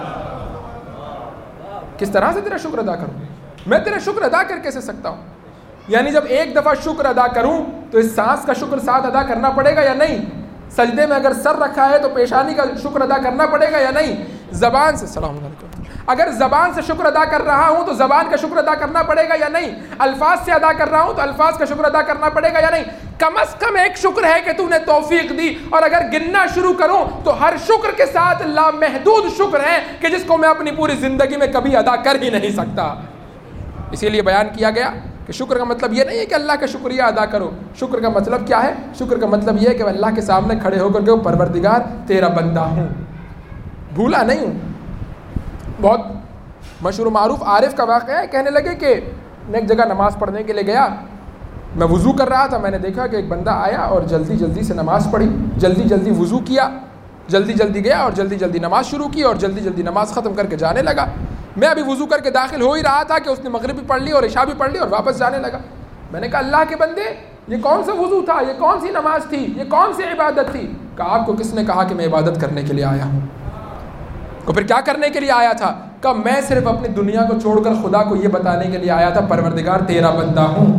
کس طرح سے تیرا شکر ادا کروں؟ میں تیرا شکر ادا کر کیسے سکتا ہوں؟ یعنی جب ایک دفعہ شکر ادا کروں تو اس سانس کا شکر ساتھ ادا کرنا پڑے گا یا نہیں؟ سجدے میں اگر سر رکھا ہے تو پیشانی کا شکر ادا کرنا پڑے گا یا نہیں؟ زبان سے سلام علیکم، اگر زبان سے شکر ادا کر رہا ہوں تو زبان کا شکر ادا کرنا پڑے گا یا نہیں؟ الفاظ سے ادا کر رہا ہوں تو الفاظ کا شکر ادا کرنا پڑے گا یا نہیں؟ کم از کم ایک شکر ہے کہ تو نے توفیق دی، اور اگر گننا شروع کروں تو ہر شکر کے ساتھ لامحدود شکر ہے کہ جس کو میں اپنی پوری زندگی میں کبھی ادا کر ہی نہیں سکتا۔ اسی لیے بیان کیا گیا کہ شکر کا مطلب یہ نہیں ہے کہ اللہ کا شکریہ ادا کرو، شکر کا مطلب کیا ہے؟ شکر کا مطلب یہ ہے کہ اللہ کے سامنے کھڑے ہو کر کے پروردگار تیرا بندہ ہوں، بھولا نہیں ہوں۔ بہت مشہور و معروف عارف کا واقعہ ہے، کہنے لگے کہ میں ایک جگہ نماز پڑھنے کے لیے گیا، میں وضو کر رہا تھا، میں نے دیکھا کہ ایک بندہ آیا اور جلدی جلدی سے نماز پڑھی، جلدی جلدی وضو کیا، جلدی جلدی گیا اور جلدی جلدی نماز شروع کی اور جلدی جلدی نماز ختم کر کے جانے لگا۔ میں ابھی وضو کر کے داخل ہو ہی رہا تھا کہ اس نے مغرب بھی پڑھ لی اور عشاء بھی پڑھ لی اور واپس جانے لگا۔ میں نے کہا اللہ کے بندے، یہ کون سا وضو تھا، یہ کون سی نماز تھی، یہ کون سی عبادت تھی؟ کہا آپ کو کس نے کہا کہ میں عبادت کرنے کے لیے آیا ہوں؟ تو پھر کیا کرنے کے لیے آیا تھا؟ کہ میں صرف اپنی دنیا کو چھوڑ کر خدا کو یہ بتانے کے لیے آیا تھا پروردگار تیرا بندہ ہوں،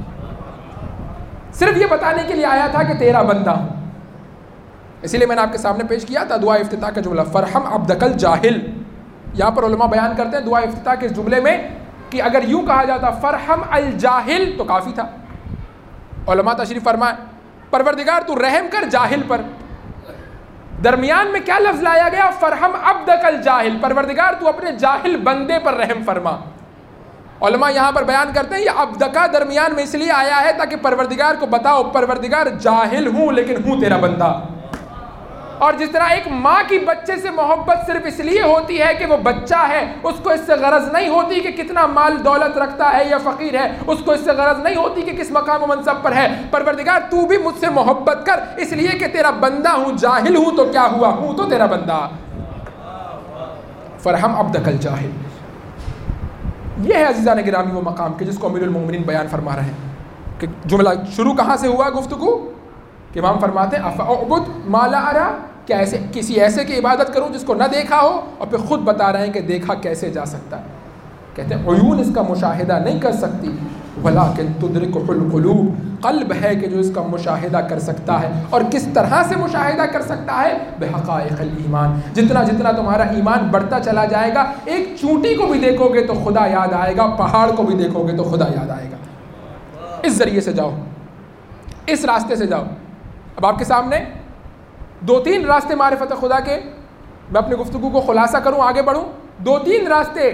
صرف یہ بتانے کے لیے آیا تھا کہ تیرا بندہ ہوں۔ اسی لیے میں نے آپ کے سامنے پیش کیا تھا دعا افتتاح کا جملہ، فرحم عبدک الجاہل۔ یہاں پر علماء بیان کرتے ہیں دعا افتتاح کے اس جملے میں کہ اگر یوں کہا جاتا فرحم الجاہل تو کافی تھا۔ علماء تشریف فرمائے پروردگار تو رحم کر جاہل پر، درمیان میں کیا لفظ لایا گیا؟ فرحم عبدک الجاہل، پروردگار تو اپنے جاہل بندے پر رحم فرما۔ علماء یہاں پر بیان کرتے ہیں یہ عبدکا درمیان میں اس لیے آیا ہے تاکہ پروردگار کو بتاؤ پروردگار جاہل ہوں لیکن ہوں تیرا بندہ۔ اور جس طرح ایک ماں کی بچے سے محبت صرف اس لیے ہوتی ہے کہ وہ بچہ ہے، اس کو اس سے غرض نہیں ہوتی کہ کتنا مال دولت رکھتا ہے یا فقیر ہے، اس کو اس سے غرض نہیں ہوتی کہ کس مقام و منصب پر ہے۔ پروردگار تو بھی مجھ سے محبت کر اس لیے کہ تیرا بندہ ہوں، جاہل ہوں تو کیا ہوا، ہوں تو تیرا بندہ۔ فرحم عبدک الجاہل، یہ ہے عزیزان گرامی وہ مقام کہ جس کو امیر المومنین بیان فرما رہے ہیں کہ جملہ شروع کہاں سے ہوا گفتگو کہ امام فرماتے ہیں افاعبد ما لا ارا، کیا ایسے کسی ایسے کی عبادت کروں جس کو نہ دیکھا ہو، اور پھر خود بتا رہے ہیں کہ دیکھا کیسے جا سکتا ہے. کہتے ہیں عیون اس کا مشاہدہ نہیں کر سکتی، ولیکن تدرکہ القلوب، قلب ہے کہ جو اس کا مشاہدہ کر سکتا ہے. اور کس طرح سے مشاہدہ کر سکتا ہے؟ بحقائق الایمان. جتنا جتنا تمہارا ایمان بڑھتا چلا جائے گا، ایک چونٹی کو بھی دیکھو گے تو خدا یاد آئے گا، پہاڑ کو بھی دیکھو گے تو خدا یاد آئے گا. اس ذریعے سے جاؤ، اس راستے سے جاؤ. اب آپ کے سامنے 2-3 راستے معرفت خدا کے، میں اپنی گفتگو کو خلاصہ کروں، آگے بڑھوں. 2-3 راستے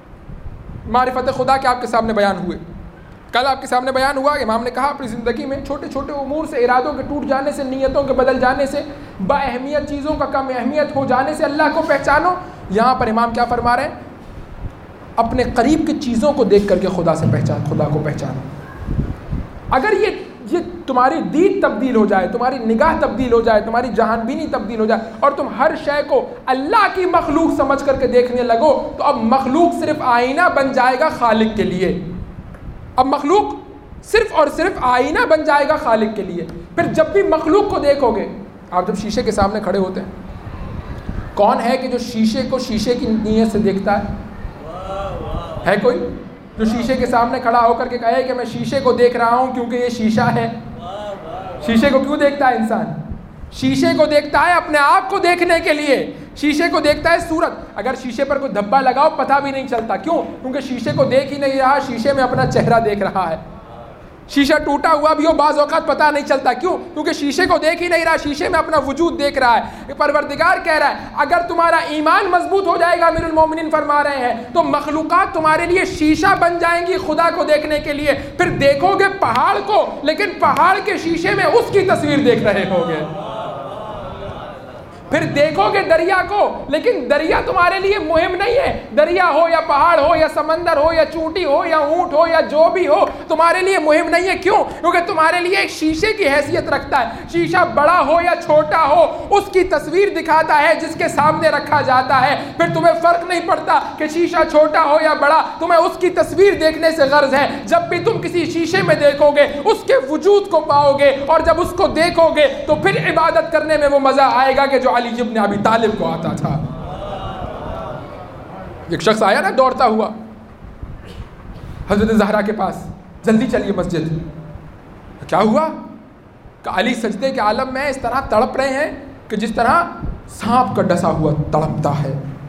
معرفت خدا کے آپ کے سامنے بیان ہوئے. کل آپ کے سامنے بیان ہوا، امام نے کہا اپنی زندگی میں چھوٹے چھوٹے امور سے، ارادوں کے ٹوٹ جانے سے، نیتوں کے بدل جانے سے، با اہمیت چیزوں کا کم اہمیت ہو جانے سے اللہ کو پہچانو. یہاں پر امام کیا فرما رہے ہیں؟ اپنے قریب کی چیزوں کو دیکھ کر کے خدا کو پہچانو. اگر یہ تمہاری دید تبدیل ہو جائے، تمہاری نگاہ تبدیل ہو جائے، تمہاری جہان بینی تبدیل ہو جائے، اور تم ہر شے کو اللہ کی مخلوق سمجھ کر کے دیکھنے لگو، تو اب مخلوق صرف آئینہ بن جائے گا خالق کے لیے. اب مخلوق صرف اور صرف آئینہ بن جائے گا خالق کے لیے. پھر جب بھی مخلوق کو دیکھو گے، آپ جب شیشے کے سامنے کھڑے ہوتے ہیں، کون ہے کہ جو شیشے کو شیشے کی نیت سے دیکھتا ہے کوئی جو شیشے کے سامنے کھڑا ہو کر کے کہے کہ میں شیشے کو دیکھ رہا ہوں کیونکہ یہ شیشہ ہے؟ شیشے کو کیوں دیکھتا ہے انسان؟ شیشے کو دیکھتا ہے اپنے آپ کو دیکھنے کے لیے. شیشے کو دیکھتا ہے صورت. اگر شیشے پر کوئی دھبا لگاؤ پتہ بھی نہیں چلتا. کیوں؟ کیونکہ شیشے کو دیکھ ہی نہیں رہا، شیشے میں اپنا چہرہ دیکھ رہا ہے. شیشہ ٹوٹا ہوا بھی ہو بعض اوقات پتہ نہیں چلتا. کیوں؟ کیونکہ شیشے کو دیکھ ہی نہیں رہا، شیشے میں اپنا وجود دیکھ رہا ہے. پروردگار کہہ رہا ہے اگر تمہارا ایمان مضبوط ہو جائے گا، امیر المومنین فرما رہے ہیں، تو مخلوقات تمہارے لیے شیشہ بن جائیں گی خدا کو دیکھنے کے لیے. پھر دیکھو گے پہاڑ کو، لیکن پہاڑ کے شیشے میں اس کی تصویر دیکھ رہے ہوگے. پھر دیکھو گے دریا کو، لیکن دریا تمہارے لیے مہم نہیں ہے. دریا ہو یا پہاڑ ہو یا سمندر ہو یا چونٹی ہو یا اونٹ ہو یا جو بھی ہو، تمہارے لیے مہم نہیں ہے. کیوں؟ کیونکہ تمہارے لیے ایک شیشے کی حیثیت رکھتا ہے. شیشہ بڑا ہو یا چھوٹا ہو، اس کی تصویر دکھاتا ہے جس کے سامنے رکھا جاتا ہے. پھر تمہیں فرق نہیں پڑتا کہ شیشہ چھوٹا ہو یا بڑا، تمہیں اس کی تصویر دیکھنے سے غرض ہے. جب بھی تم کسی شیشے میں دیکھو گے اس کے وجود کو پاؤ گے، اور جب اس کو دیکھو گے تو پھر عبادت کرنے میں وہ مزہ آئے گا کہ جو علی ابن ابی طالب کو آتا تھا. ایک شخص آیا نا دوڑتا ہوا حضرت زہرا کے پاس، جلدی چلیے مسجد. کیا ہوا؟ کہ علی سجدے کے عالم میں اس طرح تڑپ رہے ہیں کہ جس طرح سانپ کا ڈسا ہوا تڑپتا ہے.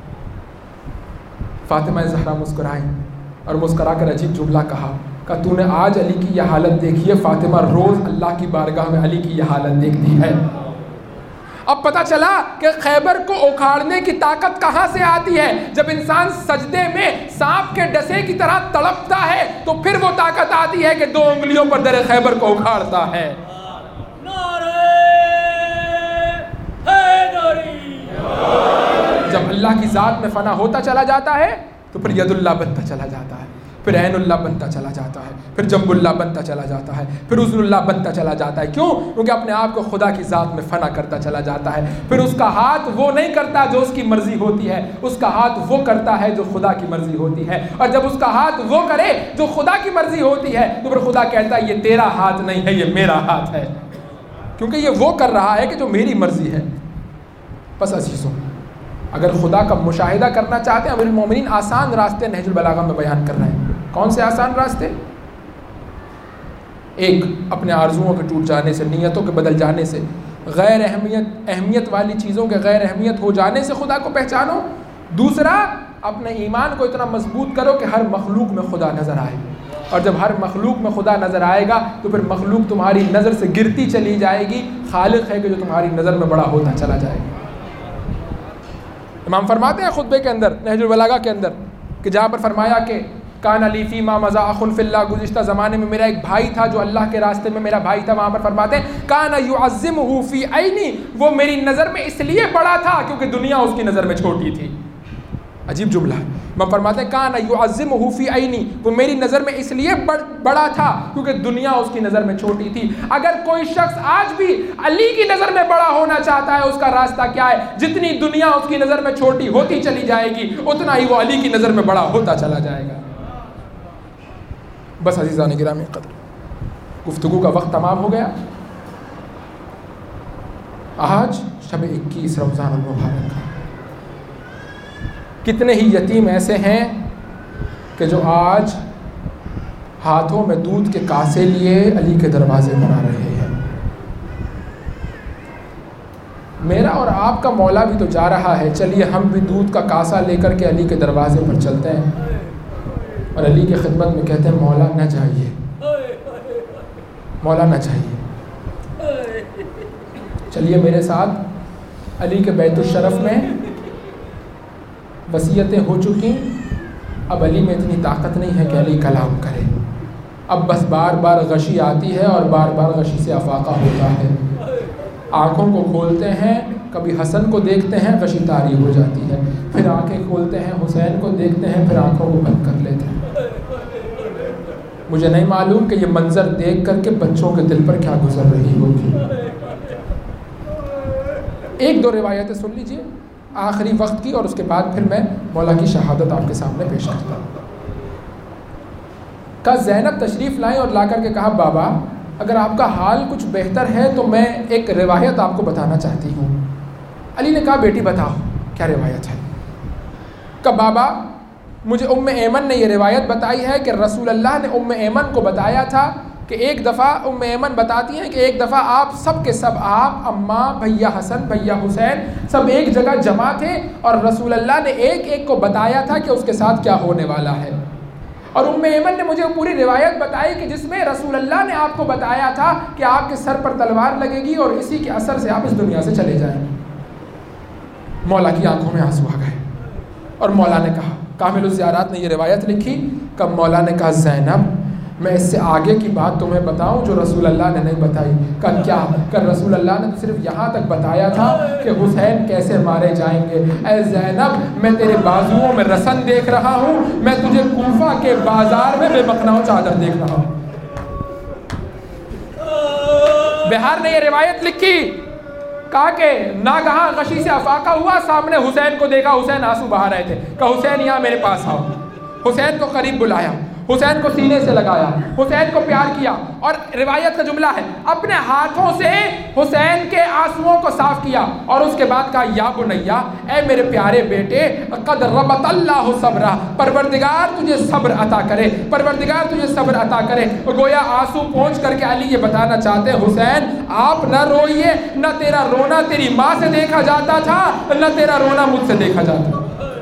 فاطمہ زہرا مسکرائی اور مسکرا کر عجیب جملہ کہا کہ تو نے آج علی کی یہ حالت دیکھی ہے، فاطمہ روز اللہ کی بارگاہ میں علی کی یہ حالت دیکھتی ہے. اب پتہ چلا کہ خیبر کو اکھاڑنے کی طاقت کہاں سے آتی ہے. جب انسان سجدے میں سانپ کے ڈسے کی طرح تڑپتا ہے تو پھر وہ طاقت آتی ہے کہ 2 انگلیوں پر در خیبر کو اکھاڑتا ہے. جب اللہ کی ذات میں فنا ہوتا چلا جاتا ہے تو پھر ید اللہ بنتا چلا جاتا ہے، پھر عین اللہ بنتا چلا جاتا ہے، پھر جنب اللہ بنتا چلا جاتا ہے، پھر عزل اللہ بنتا چلا جاتا ہے. کیوں؟ کیونکہ اپنے آپ کو خدا کی ذات میں فنا کرتا چلا جاتا ہے. پھر اس کا ہاتھ وہ نہیں کرتا جو اس کی مرضی ہوتی ہے، اس کا ہاتھ وہ کرتا ہے جو خدا کی مرضی ہوتی ہے. اور جب اس کا ہاتھ وہ کرے جو خدا کی مرضی ہوتی ہے تو پھر خدا کہتا ہے یہ تیرا ہاتھ نہیں ہے، یہ میرا ہاتھ ہے، کیونکہ یہ وہ کر رہا ہے کہ جو میری مرضی ہے. بس عزیزوں، اگر خدا کا مشاہدہ کرنا چاہتے ہیں، امیر المومنین آسان راستے نہج البلاغہ میں بیان کر رہے ہیں. کون سے آسان راستے؟ ایک، اپنے آرزوؤں کے ٹوٹ جانے سے، نیتوں کے بدل جانے سے، غیر اہمیت والی چیزوں کے غیر اہمیت ہو جانے سے خدا کو پہچانو. دوسرا، اپنے ایمان کو اتنا مضبوط کرو کہ ہر مخلوق میں خدا نظر آئے، اور جب ہر مخلوق میں خدا نظر آئے گا تو پھر مخلوق تمہاری نظر سے گرتی چلی جائے گی. خالق ہے کہ جو تمہاری نظر میں بڑا ہوتا چلا جائے گا. امام فرماتے ہیں خطبے کے اندر نہج البلاغہ کے اندر کہ جہاں پر فرمایا کہ کان علی فی ما مضى اخ فی اللہ، گزشتہ زمانے میں میرا ایک بھائی تھا جو اللہ کے راستے میں میرا بھائی تھا. وہاں پر فرماتے ہیں کان یعظمہ فی عینی، وہ میری نظر میں اس لیے بڑا تھا کیونکہ دنیا اس کی نظر میں چھوٹی تھی. عجیب جملہ ہے. میں فرماتے ہیں کان یعظمہ فی عینی، وہ میری نظر میں اس لیے بڑا تھا کیونکہ دنیا اس کی نظر میں چھوٹی تھی. اگر کوئی شخص آج بھی علی کی نظر میں بڑا ہونا چاہتا ہے، اس کا راستہ کیا ہے؟ جتنی دنیا اس کی نظر میں چھوٹی ہوتی چلی جائے گی اتنا ہی وہ علی کی نظر میں بڑا ہوتا چلا جائے گا. بس عزیزان گرامی قدر، گفتگو کا وقت تمام ہو گیا۔ آج شب 21 رمضان المبارک، کتنے ہی یتیم ایسے ہیں کہ جو آج ہاتھوں میں دودھ کے کاسے لیے علی کے دروازے پر آ رہے ہیں۔ میرا اور آپ کا مولا بھی تو جا رہا ہے، چلیے ہم بھی دودھ کا کاسا لے کر کے علی کے دروازے پر چلتے ہیں اور علی کی خدمت میں کہتے ہیں مولا نہ جائیے، مولا نہ جائیے، چلیے میرے ساتھ علی کے بیت الشرف میں۔ وصیتیں ہو چکی، اب علی میں اتنی طاقت نہیں ہے کہ علی کلام کرے، اب بس بار بار غشی آتی ہے اور بار بار غشی سے افاقہ ہوتا ہے۔ آنکھوں کو کھولتے ہیں، کبھی حسن کو دیکھتے ہیں، غشی طاری ہو جاتی ہے، پھر آنکھیں کھولتے ہیں، حسین کو دیکھتے ہیں، پھر آنکھوں کو بند کر لیتے ہیں۔ مجھے نہیں معلوم کہ یہ منظر دیکھ کر کے بچوں کے دل پر کیا گزر رہی ہوگی۔ ایک دو روایتیں سن لیجئے آخری وقت کی، اور اس کے بعد پھر میں مولا کی شہادت آپ کے سامنے پیش کرتا ہوں۔ کہ زینب تشریف لائیں اور لا کر کے کہا بابا اگر آپ کا حال کچھ بہتر ہے تو میں ایک روایت آپ کو بتانا چاہتی ہوں۔ علی نے کہا بیٹی بتاؤ کیا روایت ہے؟ کہ بابا مجھے ام ایمن نے یہ روایت بتائی ہے کہ رسول اللہ نے ام ایمن کو بتایا تھا کہ ایک دفعہ ام ایمن بتاتی ہیں کہ ایک دفعہ آپ سب کے سب، آپ، اماں، بھیا حسن، بھیا حسین، سب ایک جگہ جمع تھے اور رسول اللہ نے ایک ایک کو بتایا تھا کہ اس کے ساتھ کیا ہونے والا ہے۔ اور ام ایمن نے مجھے پوری روایت بتائی کہ جس میں رسول اللہ نے آپ کو بتایا تھا کہ آپ کے سر پر تلوار لگے گی اور اسی کے اثر سے آپ اس دنیا سے چلے جائیں گے۔ مولا کی آنکھوں میں آنسو آ گئے اور مولا نے کہا، کامل الزیارات نے یہ روایت لکھی کہ مولا نے کہا زینب میں اس سے آگے کی بات تمہیں بتاؤں جو رسول اللہ نے نہیں بتائی؟ کہ کیا؟ کہ رسول اللہ نے صرف یہاں تک بتایا تھا کہ حسین کیسے مارے جائیں گے۔ اے زینب میں تیرے بازوؤں میں رسن دیکھ رہا ہوں، میں تجھے کوفہ کے بازار میں بے مقناؤ چادر دیکھ رہا ہوں۔ بہار نے یہ روایت لکھی، کہا کہ ناگہاں غشی سے افاقہ ہوا، سامنے حسین کو دیکھا، حسین آنسو بہا رہے تھے، کہ حسین یہاں میرے پاس آؤ۔ حسین کو قریب بلایا، حسین کو سینے سے لگایا، حسین کو پیار کیا، اور روایت کا جملہ ہے اپنے ہاتھوں سے حسین کے آنسوؤں کو صاف کیا، اور اس کے بعد کہا یا بنیا، اے میرے پیارے بیٹے، قد ربط اللہ صبرہ، پروردگار تجھے صبر عطا کرے، پروردگار تجھے صبر عطا کرے۔ گویا آنسو پہنچ کر کے علی یہ بتانا چاہتے ہیں حسین آپ نہ روئیے، نہ تیرا رونا تیری ماں سے دیکھا جاتا تھا، نہ تیرا رونا مجھ سے دیکھا جاتا،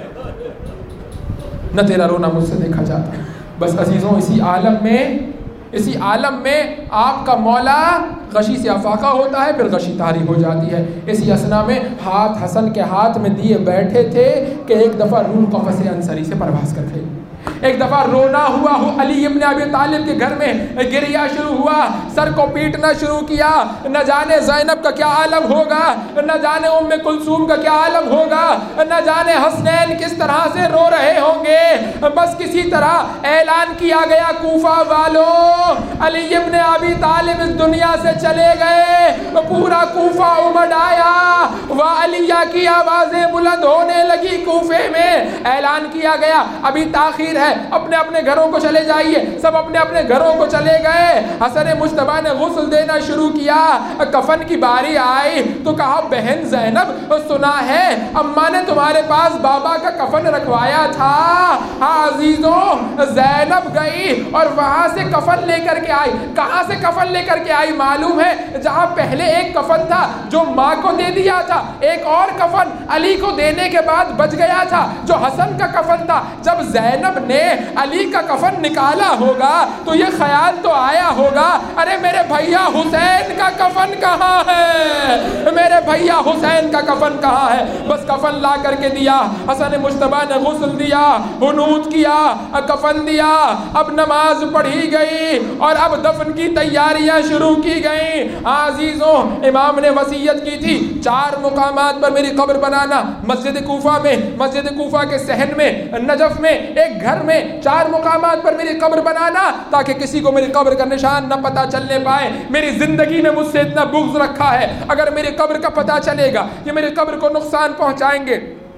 نہ تیرا رونا مجھ سے دیکھا جاتا۔ بس عزیزوں اسی عالم میں آپ کا مولا غشی سے افاقہ ہوتا ہے، پھر غشی طاری ہو جاتی ہے۔ اسی اسنا میں ہاتھ حسن کے ہاتھ میں دیے بیٹھے تھے کہ ایک دفعہ روح قفص انصری سے پرواز کر گئی، ایک دفعہ رونا ہوا، علی ابن ابی طالب کے گھر میں گریہ شروع ہوا، سر کو پیٹنا شروع کیا، نہ جانے زینب کا کیا عالم ہوگا، نہ جانے ام کلثوم کا کیا عالم ہوگا، نہ جانے حسنین کس طرح سے رو رہے ہوں گے۔ بس کسی طرح اعلان کیا گیا کوفہ والوں علی ابن ابی طالب اس دنیا سے چلے گئے۔ پورا کوفہ امڑ آیا، وعلیہ کی آوازیں بلند ہونے لگی، کوفے میں اعلان کیا گیا ابھی تاخیر ہے، اپنے اپنے گھروں کو چلے جائیے۔ سب اپنے اپنے گھروں کو چلے گئے۔ حسن مجتبیٰ نے غسل دینا شروع کیا، کفن کی باری آئی تو کہا بہن زینب سنا ہے اماں نے تمہارے پاس بابا کا کفن رکھوایا تھا۔ ہاں عزیزوں زینب گئی اور وہاں سے کفن لے کر کے آئی۔ کہاں سے کفن لے کر کے آئی معلوم ہے؟ جہاں پہلے ایک کفن تھا جو ماں کو دے دیا تھا، ایک اور کفن علی کو دینے کے بعد بچ گیا تھا جو حسن کا کفن تھا۔ جب زینب نے علی کا کفن نکالا ہوگا تو یہ خیال تو آیا ہوگا ارے میرے بھیا حسین کا کفن کہاں ہے، میرے بھیا حسین کا کفن کہاں ہے۔ بس کفن لا کر کے دیا، حسن مجتبیٰ نے غسل دیا، حنوط کیا، کفن دیا، اب نماز پڑھی گئی اور اب دفن کی تیاریاں شروع کی گئیں۔ عزیزوں امام نے وصیت کی تھی 4 مقامات پر میری قبر بنانا، مسجد کوفہ میں، مسجد کوفہ کے صحن میں، نجف میں، ایک گھر میں 4 مقامات پر میری قبر بنانا تاکہ کسی کو میری قبر کا نشان نہ پتہ چلنے پائے۔ میری زندگی میں مجھ سے اتنا بغض رکھا ہے، اگر میری قبر کا پتہ چلے گا یہ میری قبر کو نقصان پہنچائیں گے۔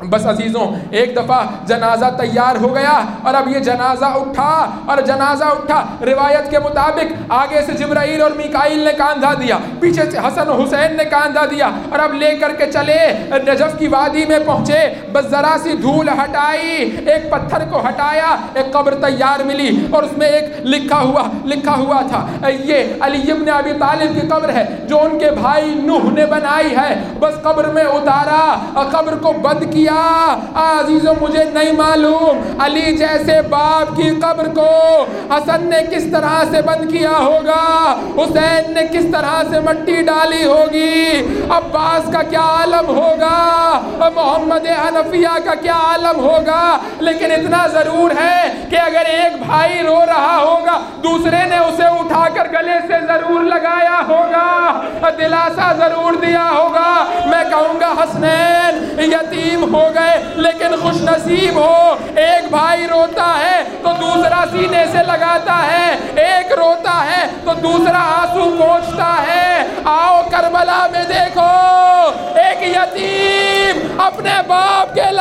بس عزیزوں ایک دفعہ جنازہ تیار ہو گیا اور اب یہ جنازہ اٹھا روایت کے مطابق آگے سے جبرائیل اور میکائیل نے کاندھا دیا، پیچھے سے حسن و حسین نے کاندھا دیا اور اب لے کر کے چلے نجف کی وادی میں پہنچے۔ بس ذرا سی دھول ہٹائی، ایک پتھر کو ہٹایا، ایک قبر تیار ملی اور اس میں ایک لکھا ہوا تھا یہ علی ابن ابی طالب کی قبر ہے جو ان کے بھائی نوح نے بنائی ہے۔ بس قبر میں اتارا، قبر کو بند کیا۔ عزیزوں مجھے نہیں معلوم علی جیسے باپ کی قبر کو حسن نے کس طرح سے بند کیا ہوگا، حسین نے کس طرح سے مٹی ڈالی ہوگی، عباس کا کیا عالم ہوگا، محمد حنفیہ کا کیا عالم ہوگا۔ لیکن اتنا ضرور ہے کہ اگر ایک بھائی رو رہا ہوگا دوسرے نے اسے اٹھا کر گلے سے ضرور لگایا ہوگا، دلاسا ضرور دیا ہوگا۔ میں کہوں گا حسنین یتیم ہو گئے لیکن خوش نصیب ہو، ایک بھائی روتا ہے تو دوسرا سینے سے لگاتا ہے، ایک روتا ہے تو دوسرا آنسو پوچھتا ہے۔ آؤ کربلا میں دیکھو ایک یتیم اپنے باپ کے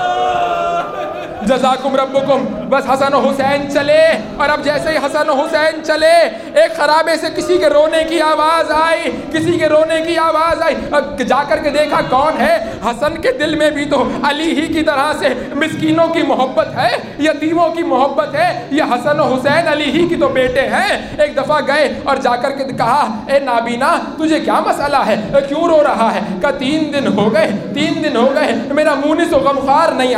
جزاکم ربکم۔ بس حسن و حسین چلے اور اب جیسے ہی حسن و حسین چلے ایک خرابے سے کسی کے رونے کی آواز آئی، جا کر کے دیکھا کون ہے، حسن کے دل میں بھی تو علی ہی کی طرح سے مسکینوں کی محبت ہے، یتیموں کی محبت ہے، یہ حسن و حسین علی ہی کی تو بیٹے ہیں۔ ایک دفعہ گئے اور جا کر کے کہا اے نابینا تجھے کیا مسئلہ ہے، کیوں رو رہا ہے؟ کہا 3 دن ہو گئے میرا مونس و غمخوار نہیں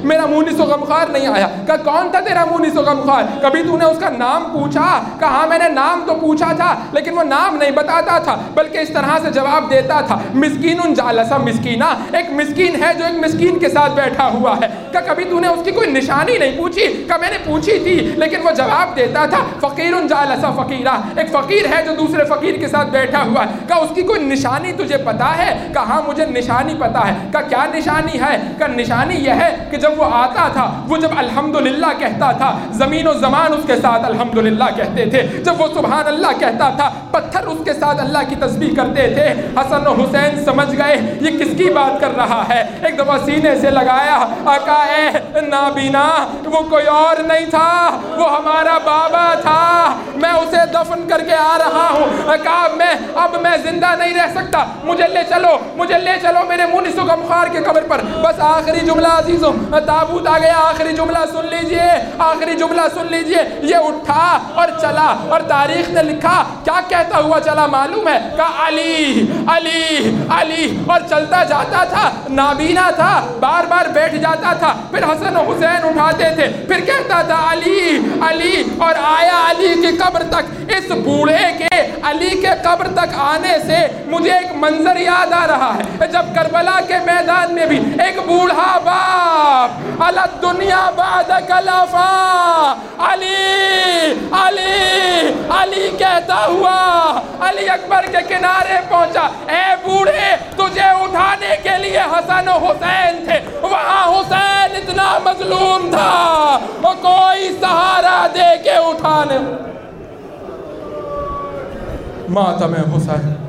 آیا۔ کہا کون تھا تیرا مونس و غمخوار؟ کبھی تو نے اس کا نام پوچھا؟ کہا ہاں میں نے نام تو پوچھا تھا لیکن وہ نام نہیں بتاتا تھا بلکہ اس طرح سے جواب دیتا تھا مسکین جالسا مسکینہ، ایک مسکین ہے جو ایک مسکین کے ساتھ بیٹھا ہوا ہے۔ کہا کبھی تو نے اس کی کوئی نشانی نہیں پوچھی؟ کہا میں نے پوچھی تھی لیکن وہ جواب دیتا تھا فقیر جالسا فقیرہ، ایک فقیر ہے جو دوسرے فقیر کے ساتھ بیٹھا ہوا ہے۔ کہا اس کی کوئی نشانی تجھے پتا ہے؟ کہا ہاں مجھے نشانی پتا ہے۔ کہا کیا نشانی ہے؟ کہا نشانی یہ ہے کہ جب وہ آتا تھا، وہ جب الحمدللہ کہتا تھا زمین و زمان اس کے ساتھ الحمدللہ کہتے تھے، جب وہ سبحان اللہ کہتا تھا پتھر اس کے ساتھ اللہ کی تسبیح کرتے تھے۔ حسن و حسین سمجھ گئے یہ کس کی بات کر رہا ہے، ایک دفعہ سینے سے لگایا، آقا اے نابینا وہ کوئی اور نہیں تھا، وہ ہمارا بابا تھا، میں اسے دفن کر کے آ رہا ہوں۔ کہا اب میں زندہ نہیں رہ سکتا، مجھے لے چلو میرے مونس و غمخوار کے قبر پر۔ بس آخری جملہ عزیزوں، تابوت آ گیا، آخری جملہ سن لیجئے، یہ اٹھا اور چلا اور تاریخ نے لکھا کیا کہتا ہوا چلا معلوم ہے؟ کہا علی علی علی اور چلتا جاتا تھا، نابینا تھا، بار بار بیٹھ جاتا تھا، پھر حسن و حسین اٹھاتے تھے، پھر کہتا تھا علی علی اور آیا علی کی قبر تک۔ اس بوڑھے کے علی کے قبر تک آنے سے مجھے ایک منظر یاد آ رہا ہے جب کربلا کے میدان میں بھی ایک بوڑھا باپ علی الدنیا بعد کلافا علی علی علی کہتا ہوا علی اکبر کے کنارے پہنچا، اے بوڑھے تجھے اٹھانے کے لیے حسن و حسین تھے، وہاں حسین اتنا مظلوم تھا اور کوئی سہارا دے کے اٹھانے۔ ماتم حسین